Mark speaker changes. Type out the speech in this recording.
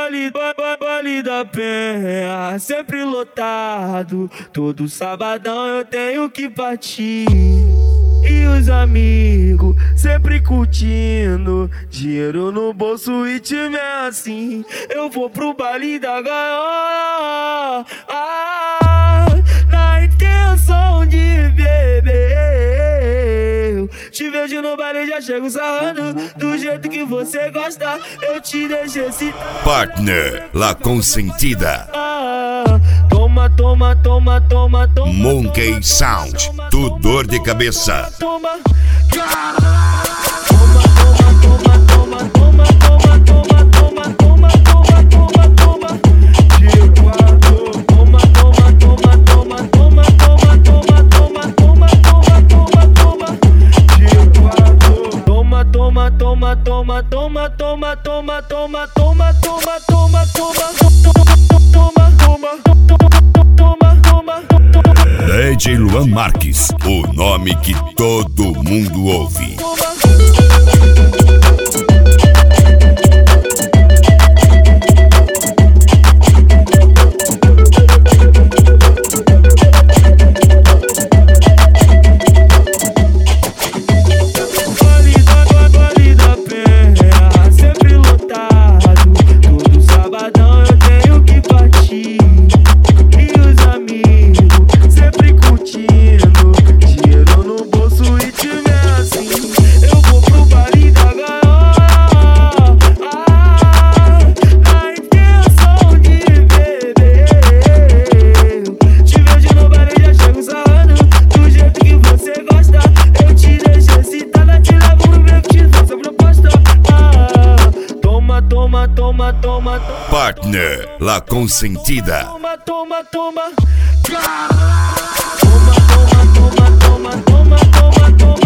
Speaker 1: Baile da Penha, sempre lotado. Todo sabadão eu tenho que partir. E os amigos sempre curtindo, dinheiro no bolso e time é assim. Eu vou pro baile da gaiola, na intenção de beber. Te vejo no baile, já chego sarrando do jeito que você gosta. Eu te deixo esse
Speaker 2: Partner La Consentida.
Speaker 1: Toma, toma, toma, toma, toma.
Speaker 2: Monkey Sound, tu dor de cabeça.
Speaker 1: Toma, toma, toma, toma, toma, toma, toma, toma, toma, toma, toma, toma, toma. Toma, toma, toma, toma, toma, toma, toma, toma, toma, toma, toma, toma. Toma, toma, toma, toma, toma, toma, toma, toma, toma, toma, toma, toma.
Speaker 2: DJ Luan Marques, o nome que todo mundo ouve.
Speaker 1: Baile da Penha, sempre lotado. Todo sabadão eu tenho que partir. E os amigos sempre curtindo, dinheiro no bolso e time é assim. Eu vou pro baile da gaiola, na intenção de beber. Te vejo no baile, já chego sarrando do jeito que você gosta. Eu te deixo excitada, te levo pro meu que te faço a proposta. Toma, toma, toma, toma, toma.
Speaker 2: Partner La Consentida.
Speaker 1: Toma, toma, toma. Toma, toma, toma, toma, toma, toma, toma.